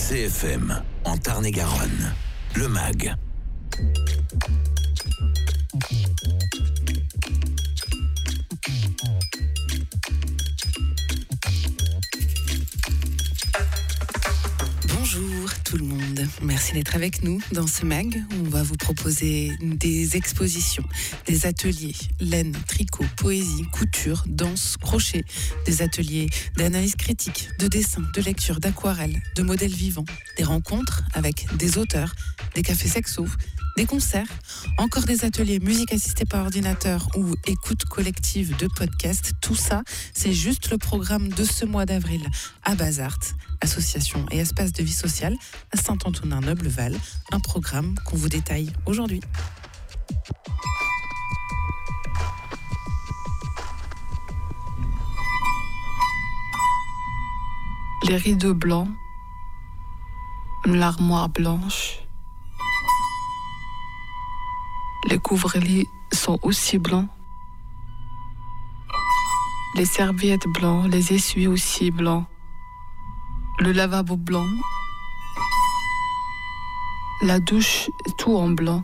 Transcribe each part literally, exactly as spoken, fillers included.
C F M, en Tarn-et-Garonne, le M A G. Bonjour tout le monde, merci d'être avec nous dans ce M A G où on va vous proposer des expositions, des ateliers, laine, tricot, poésie, couture, danse, crochet, des ateliers d'analyse critique, de dessin, de lecture, d'aquarelle, de modèles vivants, des rencontres avec des auteurs, des cafés sexos, des concerts, encore des ateliers musique assistée par ordinateur ou écoute collective de podcasts. Tout ça, c'est juste le programme de ce mois d'avril à Bazart, association et espace de vie sociale à Saint-Antonin-Noble-Val. Un programme qu'on vous détaille aujourd'hui. Les rideaux blancs, l'armoire blanche. Les couvre-lits sont aussi blancs. Les serviettes blancs, les essuies aussi blancs. Le lavabo blanc. La douche, tout en blanc.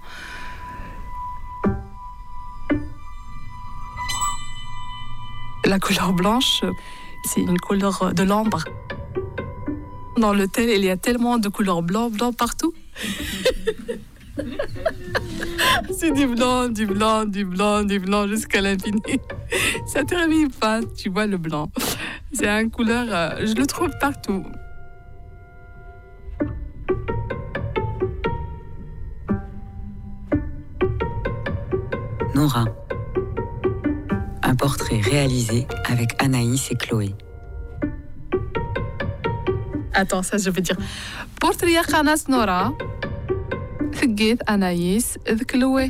La couleur blanche, c'est une couleur de l'ambre. Dans l'hôtel, il y a tellement de couleurs blanc, blanc partout. C'est du blanc, du blanc, du blanc, du blanc jusqu'à l'infini. Ça ne termine pas, tu vois le blanc. C'est une couleur, euh, je le trouve partout. Nora. Un portrait réalisé avec Anaïs et Chloé. Attends, ça je veux dire. Portrait Khanas Nora. ثقيت أنايس ذكلوي.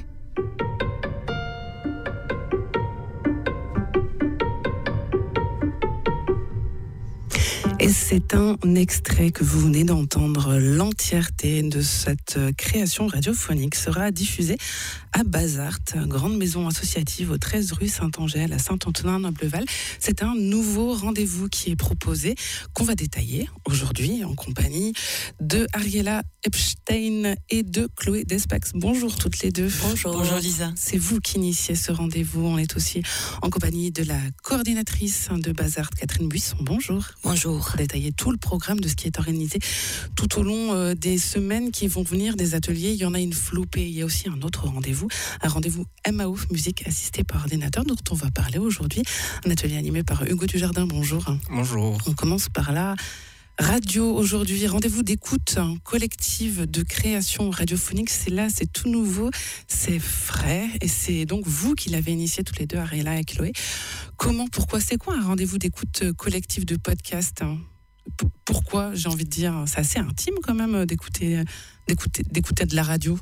Et c'est un extrait que vous venez d'entendre. L'entièreté de cette création radiophonique sera diffusée à Bazart, grande maison associative au treize rue Saint-Angèle à Saint-Antonin-Noble-Val. C'est un nouveau rendez-vous qui est proposé, qu'on va détailler aujourd'hui en compagnie de Ariela Epstein et de Chloé Despax. Bonjour toutes les deux. Bonjour. Bonjour Lisa. C'est vous qui initiez ce rendez-vous. On est aussi en compagnie de la coordinatrice de Bazart, Catherine Buisson. Bonjour. Bonjour. Pour détailler tout le programme de ce qui est organisé tout au long euh, des semaines qui vont venir, des ateliers. Il y en a une flopée. Il y a aussi un autre rendez-vous, un rendez-vous M A O, musique assistée par ordinateur, dont on va parler aujourd'hui. Un atelier animé par Hugo Dujardin. Bonjour. Bonjour. On commence par là. Radio aujourd'hui, rendez-vous d'écoute hein, collective de création radiophonique. C'est là, c'est tout nouveau, c'est frais et c'est donc vous qui l'avez initié tous les deux, Ariela et Chloé. Comment, pourquoi, c'est quoi un rendez-vous d'écoute collective de podcast hein? P- Pourquoi, j'ai envie de dire, c'est assez intime quand même d'écouter, d'écouter, d'écouter de la radio.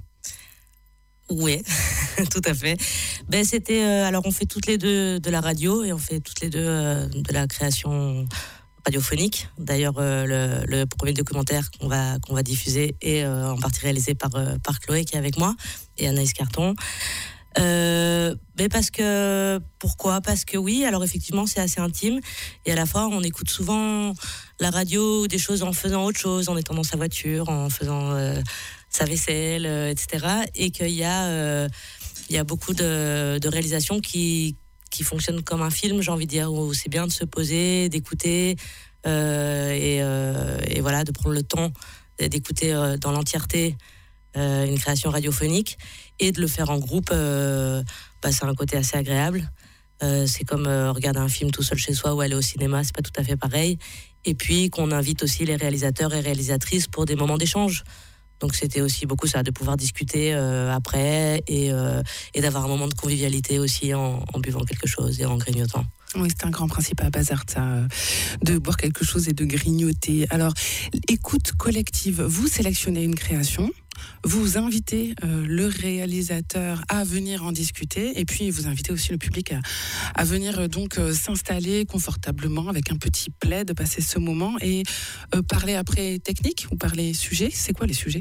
Oui, tout à fait. Ben c'était euh, alors on fait toutes les deux de la radio et on fait toutes les deux euh, de la création radiophonique. D'ailleurs, euh, le, le premier documentaire qu'on va qu'on va diffuser est euh, en partie réalisé par euh, par Chloé qui est avec moi et Anaïs Carton. Euh, mais parce que pourquoi ? Parce que oui, alors effectivement c'est assez intime et à la fois on écoute souvent la radio, des choses en faisant autre chose, en étant dans sa voiture, en faisant euh, sa vaisselle, euh, et cetera. Et qu'il y a euh, il y a beaucoup de, de réalisations qui qui fonctionnent comme un film, j'ai envie de dire, où c'est bien de se poser, d'écouter euh, et, euh, et voilà, de prendre le temps d'écouter euh, dans l'entièreté euh, une création radiophonique et de le faire en groupe. Euh, bah, c'est un côté assez agréable. Euh, c'est comme euh, regarder un film tout seul chez soi ou aller au cinéma, c'est pas tout à fait pareil. Et puis qu'on invite aussi les réalisateurs et réalisatrices pour des moments d'échange. Donc c'était aussi beaucoup ça, de pouvoir discuter euh, après et, euh, et d'avoir un moment de convivialité aussi en, en buvant quelque chose et en grignotant. Oui, c'est un grand principe à Bazart, ça, de boire quelque chose et de grignoter. Alors, écoute collective, vous sélectionnez une création, vous invitez euh, le réalisateur à venir en discuter et puis vous invitez aussi le public à, à venir euh, donc euh, s'installer confortablement avec un petit plaid, passer ce moment et euh, parler après technique ou parler sujet. C'est quoi les sujets ?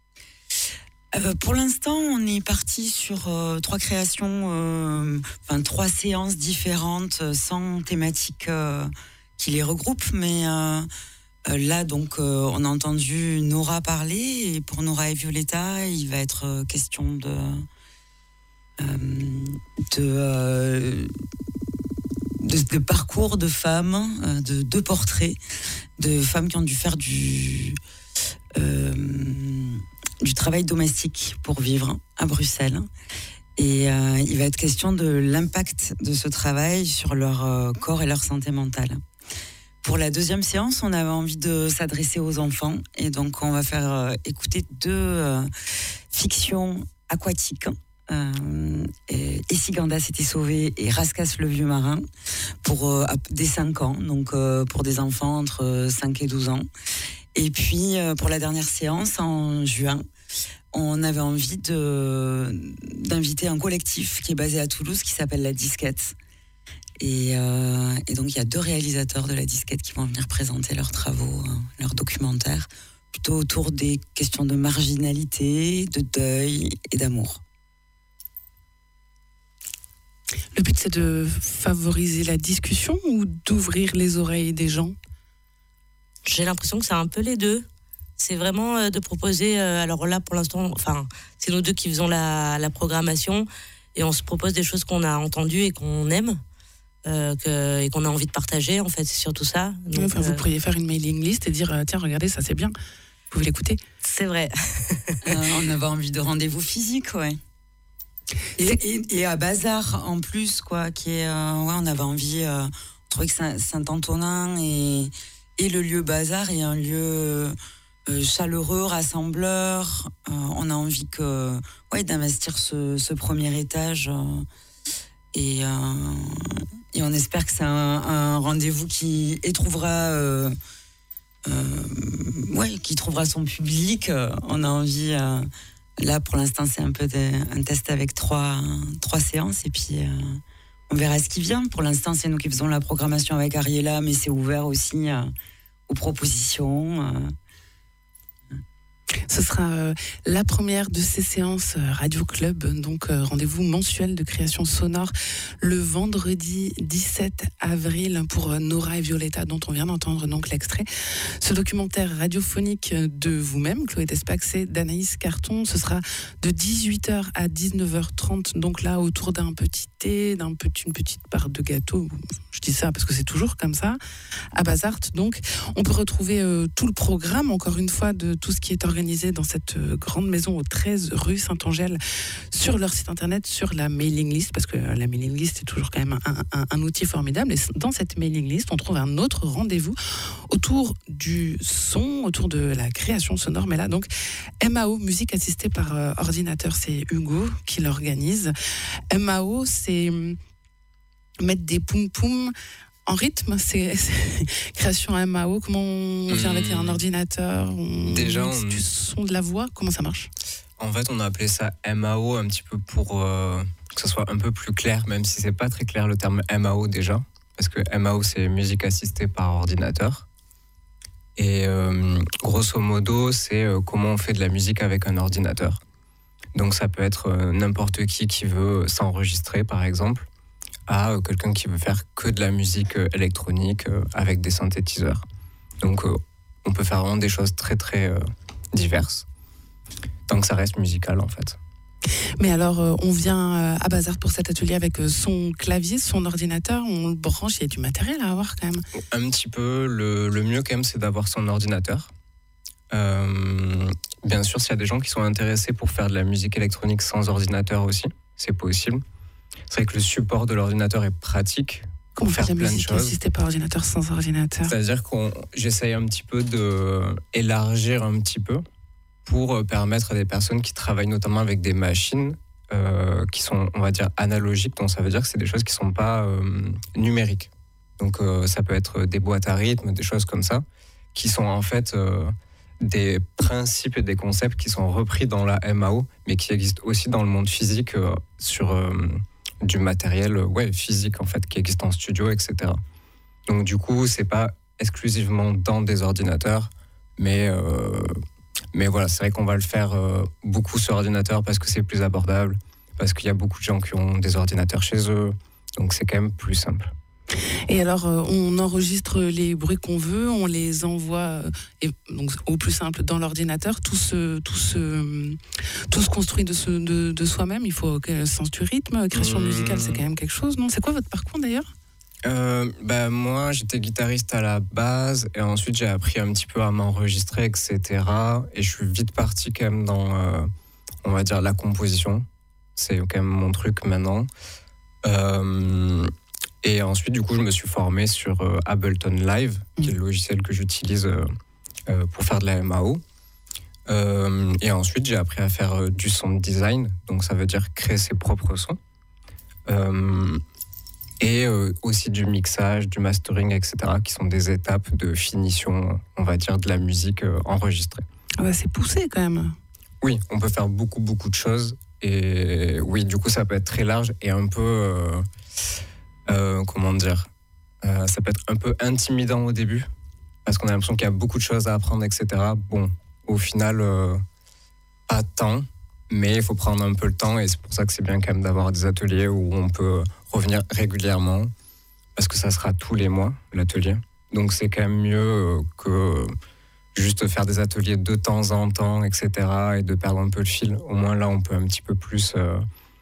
Euh, pour l'instant, on est parti sur euh, trois créations, euh, enfin trois séances différentes, euh, sans thématique euh, qui les regroupe, mais euh, Euh, là, donc, euh, on a entendu Nora parler, et pour Nora et Violetta, il va être euh, question de euh, de, euh, de de parcours de femmes, euh, de deux portraits de femmes qui ont dû faire du euh, du travail domestique pour vivre à Bruxelles. Et euh, il va être question de l'impact de ce travail sur leur euh, corps et leur santé mentale. Pour la deuxième séance, on avait envie de s'adresser aux enfants, et donc on va faire euh, écouter deux euh, fictions aquatiques. Euh, et Essiganda s'était sauvé et Rascasse le vieux marin pour euh, des cinq ans, donc euh, pour des enfants entre cinq et douze ans. Et puis euh, pour la dernière séance en juin, on avait envie de, d'inviter un collectif qui est basé à Toulouse qui s'appelle La Disquette. Et, euh, et donc il y a deux réalisateurs de La Disquette qui vont venir présenter leurs travaux, hein, leurs documentaires, plutôt autour des questions de marginalité, de deuil et d'amour. Le but, c'est de favoriser la discussion ou d'ouvrir les oreilles des gens ? J'ai l'impression que c'est un peu les deux. C'est vraiment euh, de proposer, euh, alors là pour l'instant, enfin, c'est nous deux qui faisons la, la programmation, et on se propose des choses qu'on a entendues et qu'on aime. Euh, que, et qu'on a envie de partager, en fait, c'est surtout ça. Donc, enfin, vous euh... pourriez faire une mailing list et dire euh, tiens, regardez, ça c'est bien, vous pouvez l'écouter. C'est vrai. euh, on avait envie de rendez-vous physique, ouais. Et, et, et à Bazar en plus, quoi, qui est, euh, ouais, on avait envie, euh, on trouvait que Saint-Antonin et, et le lieu Bazar est un lieu euh, chaleureux, rassembleur. Euh, on a envie que, ouais, d'investir ce, ce premier étage. Euh, et euh, Et on espère que c'est un, un rendez-vous qui étrouvera, euh, euh, ouais, qui trouvera son public. On a envie, euh, là pour l'instant c'est un peu de, un test avec trois, trois séances, et puis euh, on verra ce qui vient. Pour l'instant c'est nous qui faisons la programmation avec Ariella, mais c'est ouvert aussi euh, aux propositions. Euh. Ce sera euh, la première de ces séances euh, Radio Club, donc euh, rendez-vous mensuel de création sonore le vendredi dix-sept avril pour euh, Nora et Violetta, dont on vient d'entendre donc l'extrait. Ce documentaire radiophonique de vous-même, Chloé Despax, et d'Anaïs Carton, ce sera de dix-huit heures à dix-neuf heures trente, donc là autour d'un petit thé, d'un petit, une petite part de gâteau. Je dis ça parce que c'est toujours comme ça, à Bazart. Donc on peut retrouver euh, tout le programme, encore une fois, de tout ce qui est organisé dans cette grande maison au treize rue Saint-Angèle, sur leur site internet, sur la mailing list, parce que la mailing list est toujours quand même un, un, un outil formidable. Et dans cette mailing list, on trouve un autre rendez-vous autour du son, autour de la création sonore. Mais là, donc, M A O, musique assistée par euh, ordinateur, c'est Hugo qui l'organise. M A O, c'est mettre des poum-poum en rythme, c'est, c'est création M A O. Comment on vient avec un ordinateur, on Déjà, mixe on... du son, de la voix, comment ça marche ? En fait, on a appelé ça M A O un petit peu pour euh, que ce soit un peu plus clair, même si c'est pas très clair le terme M A O déjà, parce que M A O c'est musique assistée par ordinateur. Et euh, grosso modo, c'est euh, comment on fait de la musique avec un ordinateur. Donc ça peut être euh, n'importe qui qui veut s'enregistrer, par exemple, à euh, quelqu'un qui veut faire que de la musique euh, électronique euh, avec des synthétiseurs. Donc euh, on peut faire vraiment des choses très très euh, diverses, tant que ça reste musical en fait. Mais alors, euh, on vient euh, à Bazart pour cet atelier avec euh, son clavier, son ordinateur, on le branche, il y a du matériel à avoir quand même. Un petit peu, le, le mieux quand même, c'est d'avoir son ordinateur. Euh, bien sûr, s'il y a des gens qui sont intéressés pour faire de la musique électronique sans ordinateur aussi, c'est possible. C'est vrai que le support de l'ordinateur est pratique pour Comment faire la plein de musique choses. assistée par ordinateur sans ordinateur. C'est-à-dire qu'on j'essaye un petit peu d'élargir un petit peu pour permettre à des personnes qui travaillent notamment avec des machines euh, qui sont, on va dire, analogiques. Donc ça veut dire que c'est des choses qui ne sont pas euh, numériques. Donc euh, ça peut être des boîtes à rythme, des choses comme ça, qui sont en fait euh, des principes et des concepts qui sont repris dans la M A O, mais qui existent aussi dans le monde physique euh, sur euh, du matériel ouais, physique en fait, qui existe en studio, et cetera. Donc du coup, c'est pas exclusivement dans des ordinateurs, mais euh, mais voilà, c'est vrai qu'on va le faire euh, beaucoup sur ordinateur parce que c'est plus abordable, parce qu'il y a beaucoup de gens qui ont des ordinateurs chez eux, donc c'est quand même plus simple. Et alors, euh, on enregistre les bruits qu'on veut, on les envoie, euh, et donc au plus simple, dans l'ordinateur. Tout se, tout se, tout se construit de, ce, de, de soi-même. Il faut le sens du rythme. Création mmh. musicale, c'est quand même quelque chose, non ? C'est quoi votre parcours d'ailleurs ? euh, bah, Moi, j'étais guitariste à la base, et ensuite j'ai appris un petit peu à m'enregistrer, et cetera. Et je suis vite parti quand même dans, euh, on va dire, la composition. C'est quand même mon truc maintenant. Euh, Et ensuite, du coup, je me suis formé sur euh, Ableton Live, qui est le logiciel que j'utilise euh, euh, pour faire de la M A O. Euh, et ensuite, j'ai appris à faire euh, du sound design, donc ça veut dire créer ses propres sons. Euh, et euh, aussi du mixage, du mastering, et cetera, qui sont des étapes de finition, on va dire, de la musique euh, enregistrée. Ah bah, c'est poussé quand même. Oui, on peut faire beaucoup, beaucoup de choses. Et oui, du coup, ça peut être très large et un peu... Euh, Euh, comment dire, euh, ça peut être un peu intimidant au début parce qu'on a l'impression qu'il y a beaucoup de choses à apprendre, et cetera. Bon, au final, euh, pas tant, mais il faut prendre un peu le temps et c'est pour ça que c'est bien quand même d'avoir des ateliers où on peut revenir régulièrement parce que ça sera tous les mois, l'atelier. Donc c'est quand même mieux que juste faire des ateliers de temps en temps, et cetera et de perdre un peu le fil. Au moins là, on peut un petit peu plus... Euh,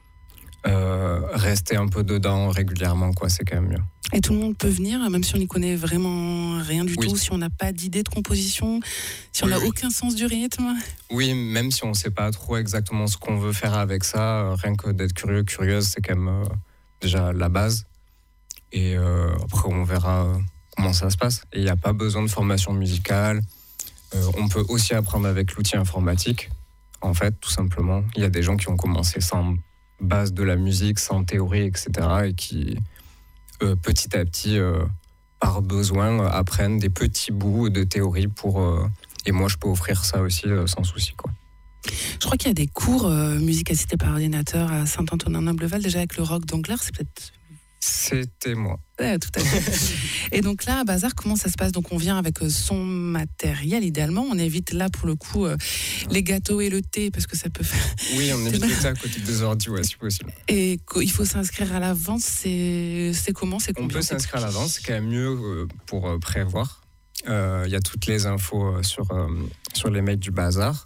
Euh, rester un peu dedans régulièrement, quoi, c'est quand même mieux. Et tout le monde peut venir, même si on n'y connaît vraiment rien du oui. tout, si on n'a pas d'idée de composition, si on n'a oui, aucun oui. sens du rythme. Oui, même si on ne sait pas trop exactement ce qu'on veut faire avec ça, euh, rien que d'être curieux, curieuse, c'est quand même euh, déjà la base. Et euh, après, on verra comment ça se passe. Et il n'y a pas besoin de formation musicale. Euh, on peut aussi apprendre avec l'outil informatique, en fait, tout simplement. Il y a des gens qui ont commencé sans base de la musique, sans théorie, et cetera, et qui, euh, petit à petit, euh, par besoin, euh, apprennent des petits bouts de théorie pour... Euh, et moi, je peux offrir ça aussi euh, sans souci, quoi. Je crois qu'il y a des cours euh, musique assistée par ordinateur à Saint-Antonin-Noble-Val, déjà avec le rock d'Angler, c'est peut-être... C'était moi. Ouais, tout à fait. Et donc là, à Bazar, comment ça se passe ? Donc on vient avec son matériel, idéalement. On évite là, pour le coup, euh, les gâteaux et le thé, parce que ça peut faire... Oui, on évite le thé à côté des ordi, ouais, si possible. Et il faut s'inscrire à l'avance, c'est, c'est comment c'est On peut s'inscrire à l'avance, c'est quand même mieux pour prévoir. Il euh, y a toutes les infos sur, euh, sur les mails du Bazar.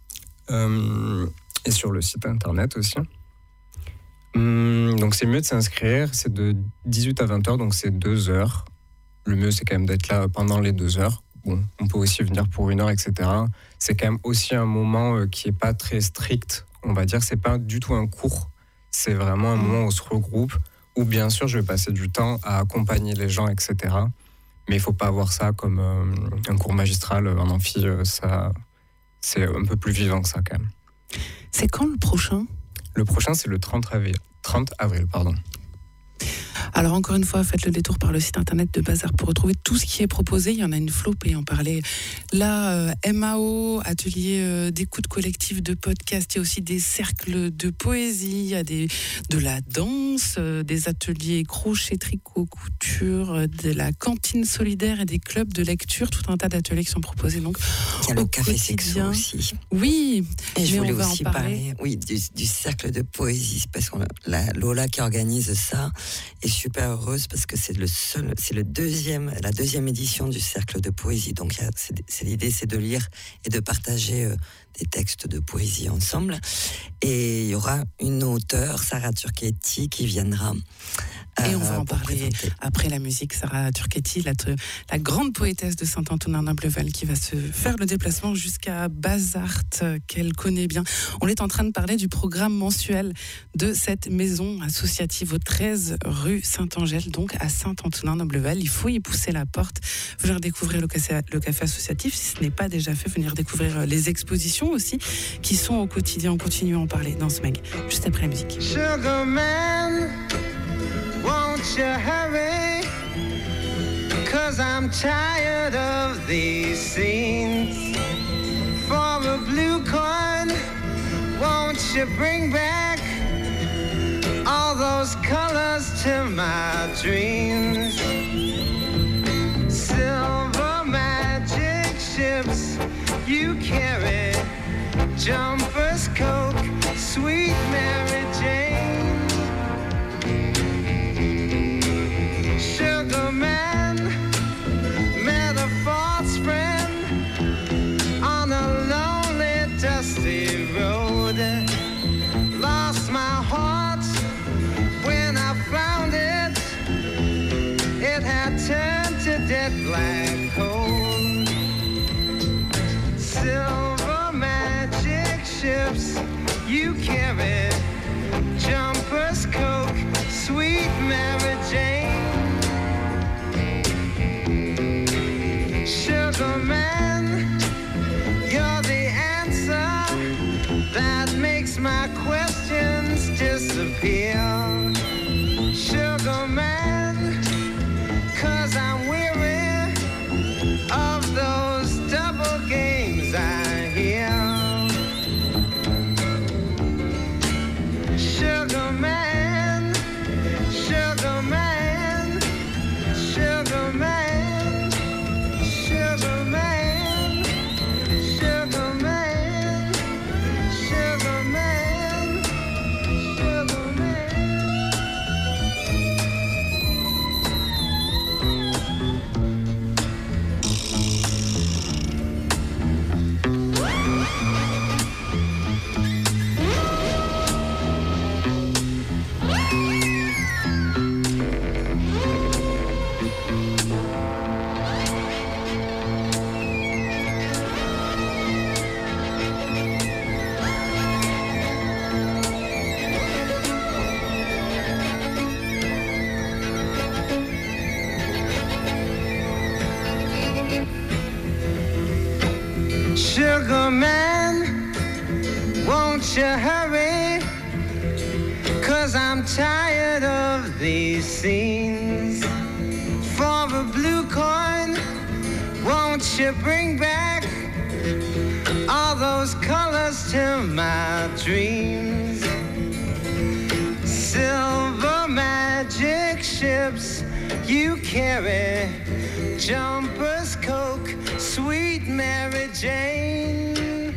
Euh, et sur le site internet aussi. Donc c'est mieux de s'inscrire, c'est de dix-huit à vingt heures, donc c'est deux heures. Le mieux c'est quand même d'être là pendant les deux heures. Bon, on peut aussi venir pour une heure, et cetera. C'est quand même aussi un moment qui est pas très strict, on va dire. C'est pas du tout un cours, c'est vraiment un moment où on se regroupe, où bien sûr je vais passer du temps à accompagner les gens, et cetera. Mais il faut pas avoir ça comme euh, un cours magistral en amphi, ça, c'est un peu plus vivant que ça quand même. C'est quand le prochain ? Le prochain, c'est le trente avril. trente avril, pardon. Alors encore une fois, faites le détour par le site internet de Bazar pour retrouver tout ce qui est proposé. Il y en a une flopée, on parlait là, euh, M A O, atelier euh, d'écoute collective de podcast. Il y a aussi des cercles de poésie, il y a des, de la danse, euh, des ateliers crochet, tricot, couture, euh, de la cantine solidaire et des clubs de lecture. Tout un tas d'ateliers qui sont proposés donc il y a le café sexo aussi. Oui, et je voulais on va aussi en parler. parler oui, du, du cercle de poésie, parce que la Lola qui organise ça est super heureuse parce que c'est le seul, c'est le deuxième, la deuxième édition du cercle de poésie. Donc, c'est, c'est l'idée, c'est de lire et de partager euh, des textes de poésie ensemble. Et il y aura une auteure, Sarah Turchetti, qui viendra. Et on va en parler présenter. Après la musique. Sarah Turchetti, la, la grande poétesse de Saint-Antonin-Noble-Val, qui va se faire le déplacement jusqu'à Bazart, qu'elle connaît bien. On est en train de parler du programme mensuel de cette maison associative au treize rue Saint-Angèle, donc à Saint-Antonin-Noble-Val. Il faut y pousser la porte, venir découvrir le café, le café associatif, si ce n'est pas déjà fait, venir découvrir les expositions aussi, qui sont au quotidien. On continue à en parler dans ce mag, juste après la musique. Sugar Man, won't you hurry? Cause I'm tired of these scenes. For a blue coin, won't you bring back all those colors to my dreams? Silver magic ships you carry, jumpers, Coke, sweet Mary Jane. Sure. black hole. Silver magic ships you carry, jumpers, Coke, sweet Mary Jane. Sugar man, you're the answer that makes my questions disappear. Sugar man, 'cause I'm weary of those double games I hear. Sugar man, sugar man, sugar man, sugar man, sugar man, sugar man, sugar man. Sugar man, won't you hurry? 'Cause I'm tired of these scenes. For a blue coin, won't you bring back all those colors to my dreams? Silver magic ships you carry, jumpers, Coke, sweet Mary Jane.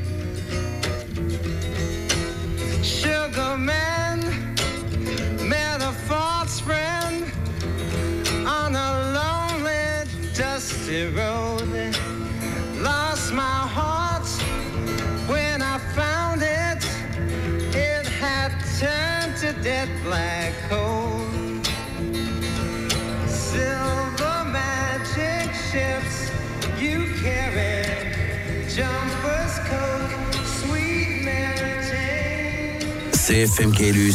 Sugar man, met a false friend on a lonely, dusty road. Lost my heart when I found it. It had turned to dead black coal. Silver magic ships you carry, jumpers, Coke, sweet Mary Jane. C F M Caylus,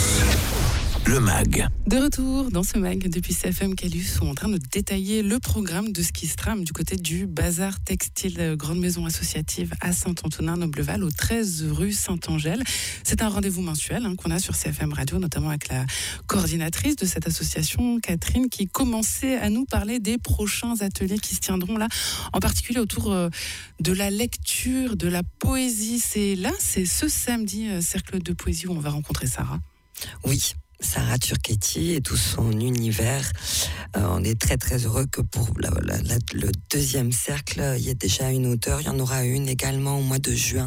le mag. De retour dans ce mag depuis C F M Caylus, où on est en train de détailler le programme de ce qui se trame du côté du Bazar Textile Grande Maison Associative à Saint-Antonin-Nobleval, au treize rue Saint-Angèle. C'est un rendez-vous mensuel hein, qu'on a sur C F M Radio, notamment avec la coordinatrice de cette association, Catherine, qui commençait à nous parler des prochains ateliers qui se tiendront là, en particulier autour euh, de la lecture, de la poésie. C'est là, c'est ce samedi, euh, cercle de poésie, où on va rencontrer Sarah. Oui. Sarah Turchetti et tout son univers. Euh, on est très très heureux que pour la, la, la, le deuxième cercle, il y ait déjà une auteure. Il y en aura une également au mois de juin.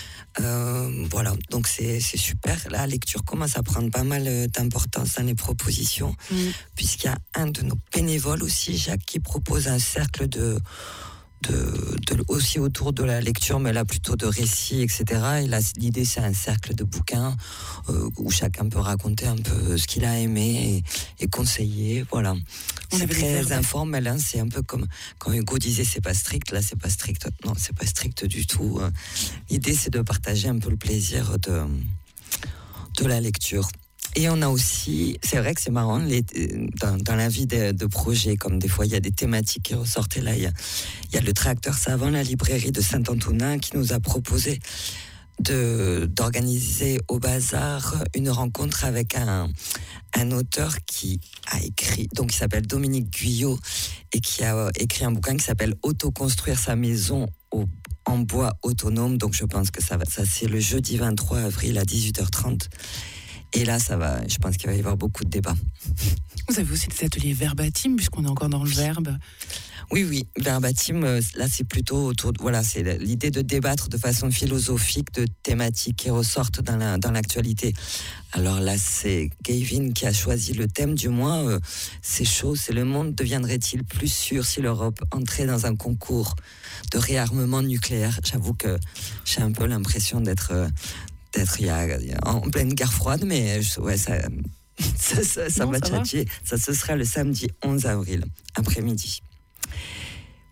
Euh, voilà, donc c'est, c'est super. La lecture commence à prendre pas mal d'importance dans les propositions, mmh. puisqu'il y a un de nos bénévoles aussi, Jacques, qui propose un cercle de... De, de, aussi autour de la lecture, mais là plutôt de récits, et cetera. Et là, l'idée, c'est un cercle de bouquins euh, où chacun peut raconter un peu ce qu'il a aimé et, et conseiller. Voilà. On c'est très informel. Hein. C'est un peu comme quand Hugo disait c'est pas strict. Là, c'est pas strict. Non, c'est pas strict du tout. L'idée, c'est de partager un peu le plaisir de, de la lecture. Et on a aussi, c'est vrai que c'est marrant, les, dans, dans la vie de, de projet, comme des fois il y a des thématiques qui ressortent, et là il y a, il y a le Tracteur Savant, la librairie de Saint-Antonin, qui nous a proposé de, d'organiser au Bazar une rencontre avec un, un auteur qui a écrit, donc il s'appelle Dominique Guyot, et qui a écrit un bouquin qui s'appelle Autoconstruire sa maison au, en bois autonome. Donc je pense que ça, va, ça c'est le jeudi vingt-trois avril à dix-huit heures trente. Et là, ça va, je pense qu'il va y avoir beaucoup de débats. Vous avez aussi des ateliers verbatim, puisqu'on est encore dans le verbe. Oui, oui, verbatim, là, c'est plutôt autour de, voilà, c'est l'idée de débattre de façon philosophique de thématiques qui ressortent dans, la, dans l'actualité. Alors là, c'est Gavin qui a choisi le thème du mois. Euh, c'est chaud, c'est le monde deviendrait-il plus sûr si l'Europe entrait dans un concours de réarmement nucléaire? J'avoue que j'ai un peu l'impression d'être... Euh, Peut-être il y, a, il y a en pleine guerre froide, mais ouais, ça, ça, ça, ça non, va ça tchatcher. Ça, ce sera le samedi onze avril, après-midi.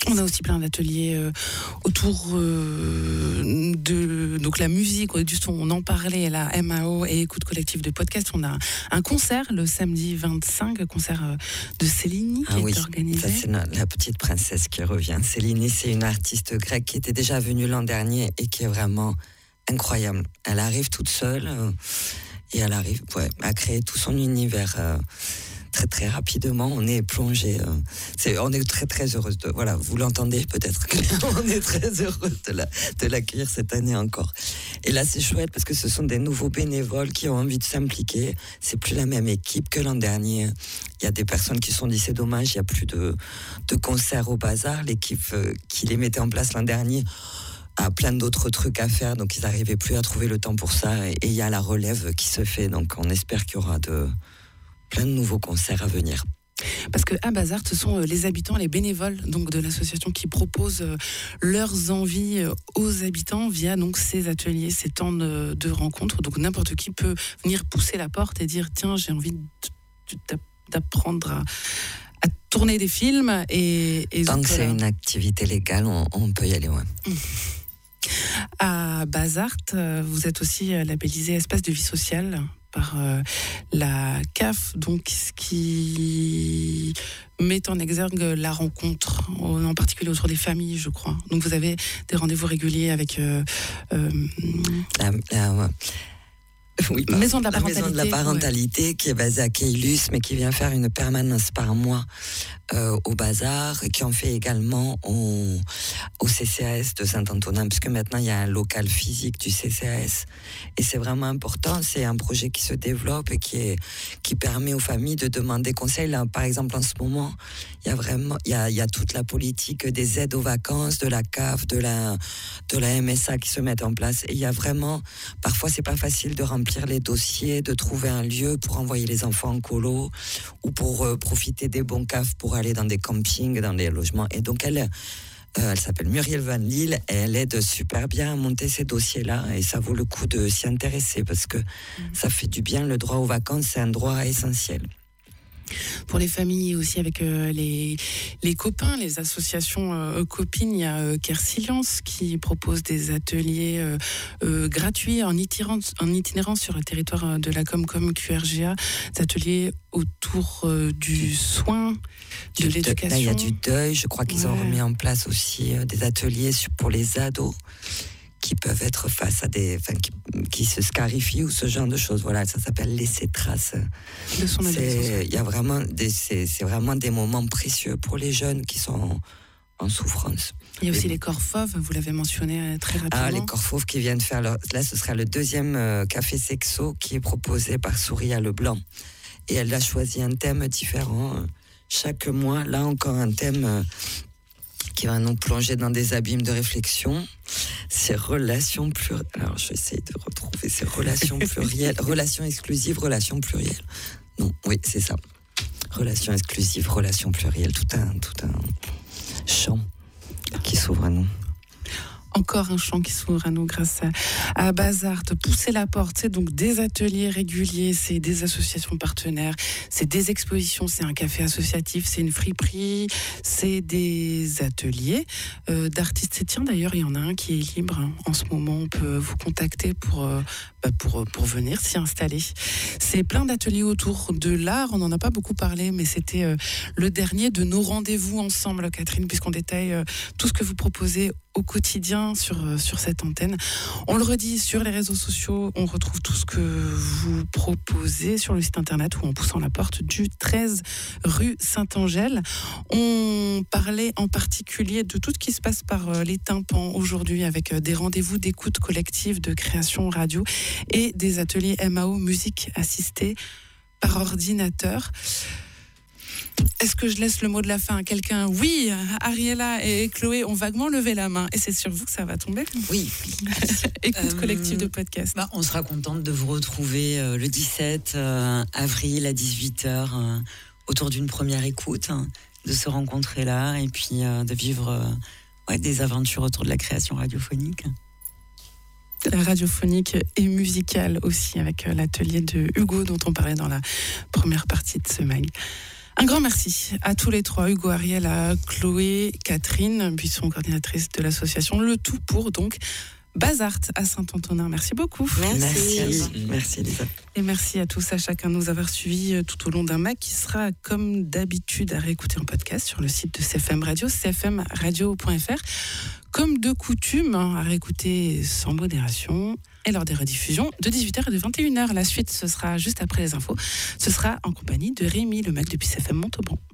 On a aussi plein d'ateliers euh, autour euh, de donc la musique, du son, on en parlait, la M A O et écoute collective de podcast. On a un concert le samedi vingt-cinq, concert euh, de Céline qui ah est oui, organisé. Ça, c'est la, la petite princesse qui revient. Céline, c'est une artiste grecque qui était déjà venue l'an dernier et qui est vraiment incroyable. Elle arrive toute seule euh, et elle arrive ouais, à créer tout son univers. Euh, Très très rapidement, on est plongé. Euh, c'est, on est très très heureuse de. Voilà, vous l'entendez peut-être. On est très heureuse de, la, de l'accueillir cette année encore. Et là, c'est chouette parce que ce sont des nouveaux bénévoles qui ont envie de s'impliquer. C'est plus la même équipe que l'an dernier. Il y a des personnes qui se sont dit c'est dommage, il y a plus de de concerts au bazar. L'équipe euh, qui les mettait en place l'an dernier a plein d'autres trucs à faire, donc ils n'arrivaient plus à trouver le temps pour ça. Et il y a la relève qui se fait, donc on espère qu'il y aura de plein de nouveaux concerts à venir. Parce que à Bazart, ce sont les habitants, les bénévoles donc de l'association qui proposent leurs envies aux habitants via donc ces ateliers, ces temps de, de rencontres. Donc n'importe qui peut venir pousser la porte et dire tiens, j'ai envie de, d'apprendre à, à tourner des films. Et, et tant que c'est une activité légale, on, on peut y aller, ouais. Mmh. À Bazart, vous êtes aussi labellisé espace de vie sociale par euh, la C A F, donc ce qui met en exergue la rencontre, en particulier autour des familles, je crois. Donc vous avez des rendez-vous réguliers avec euh, euh, la, la, ouais. Oui, la maison de la, la parentalité, maison de la parentalité ouais. Qui est basée à Keilus, mais qui vient faire une permanence par mois euh, au bazar, et qui en fait également au, au C C A S de Saint-Antonin, puisque maintenant il y a un local physique du C C A S, et c'est vraiment important. C'est un projet qui se développe et qui est qui permet aux familles de demander conseil. Là, par exemple, en ce moment, il y a vraiment il y a, il y a toute la politique des aides aux vacances, de la C A F, de la de la M S A qui se mettent en place, et il y a vraiment parfois c'est pas facile de remplir les dossiers, de trouver un lieu pour envoyer les enfants en colo ou pour euh, profiter des bons C A F pour aller dans des campings, dans des logements. Et donc elle, euh, elle s'appelle Muriel Van Lille et elle aide super bien à monter ces dossiers-là, et ça vaut le coup de s'y intéresser parce que mmh. ça fait du bien. Le droit aux vacances, c'est un droit essentiel. Pour les familles aussi, avec euh, les, les copains, les associations euh, copines, il y a euh, Kersilience qui propose des ateliers euh, euh, gratuits en itinérance, en itinérance sur le territoire de la Comcom Q R G A, des ateliers autour euh, du soin, de du l'éducation. Là, il y a du deuil, je crois qu'ils ouais. ont remis en place aussi euh, des ateliers pour les ados qui peuvent être face à des, enfin, qui, qui se scarifient ou ce genre de choses. Voilà, ça s'appelle laisser trace. De son adolescence. Il y a vraiment des, c'est, c'est vraiment des moments précieux pour les jeunes qui sont en, en souffrance. Il y a aussi Et, les corps fauves, vous l'avez mentionné très rapidement. Ah, les corps fauves qui viennent faire leur, là, ce sera le deuxième euh, café sexo qui est proposé par Souria Leblanc. Et elle a choisi un thème différent euh, chaque mois. Là encore un thème. Euh, qui va nous plonger dans des abîmes de réflexion. Ces relations plurielles. Alors, je vais essayer de retrouver ces relations plurielles. Relations exclusives, relations plurielles. Non, oui, c'est ça. Relations exclusives, relations plurielles. Tout un, tout un champ qui s'ouvre à nous. Encore un champ qui s'ouvre à nous grâce à, à Bazart. Pousser la porte, c'est donc des ateliers réguliers, c'est des associations partenaires, c'est des expositions, c'est un café associatif, c'est une friperie, c'est des ateliers euh, d'artistes. Et tiens, d'ailleurs, il y en a un qui est libre hein. En ce moment. On peut vous contacter pour, euh, bah pour, pour venir s'y installer. C'est plein d'ateliers autour de l'art. On n'en a pas beaucoup parlé, mais c'était euh, le dernier de nos rendez-vous ensemble, Catherine, puisqu'on détaille euh, tout ce que vous proposez au quotidien sur, sur cette antenne. On le redit, sur les réseaux sociaux, on retrouve tout ce que vous proposez sur le site internet ou en poussant la porte du treize rue Saint-Angèle. On parlait en particulier de tout ce qui se passe par les tympans aujourd'hui avec des rendez-vous d'écoute collective de création radio et des ateliers M A O musique assistée par ordinateur. Est-ce que je laisse le mot de la fin à quelqu'un ? Oui, Ariella et Chloé ont vaguement levé la main et c'est sur vous que ça va tomber. Oui. Écoute euh, collective de podcast. Bah, on sera contente de vous retrouver euh, le dix-sept euh, avril à dix-huit heures euh, autour d'une première écoute, hein, de se rencontrer là et puis euh, de vivre euh, ouais, des aventures autour de la création radiophonique. Radiophonique et musicale aussi avec l'atelier de Hugo dont on parlait dans la première partie de ce mag. Un grand merci à tous les trois, Hugo, Ariel, à Chloé, Catherine Buisson, coordinatrice de l'association Le Tout Pour, donc Bazart à Saint-Antonin. Merci beaucoup. Merci. Merci, merci Elisa. Et merci à tous, à chacun de nous avoir suivis tout au long d'un mag qui sera, comme d'habitude, à réécouter en podcast sur le site de C F M Radio, c f m radio point f r. Comme de coutume, à réécouter sans modération et lors des rediffusions de dix-huit heures et de vingt et une heures. La suite, ce sera juste après les infos. Ce sera en compagnie de Rémi, le mag depuis C F M Montauban.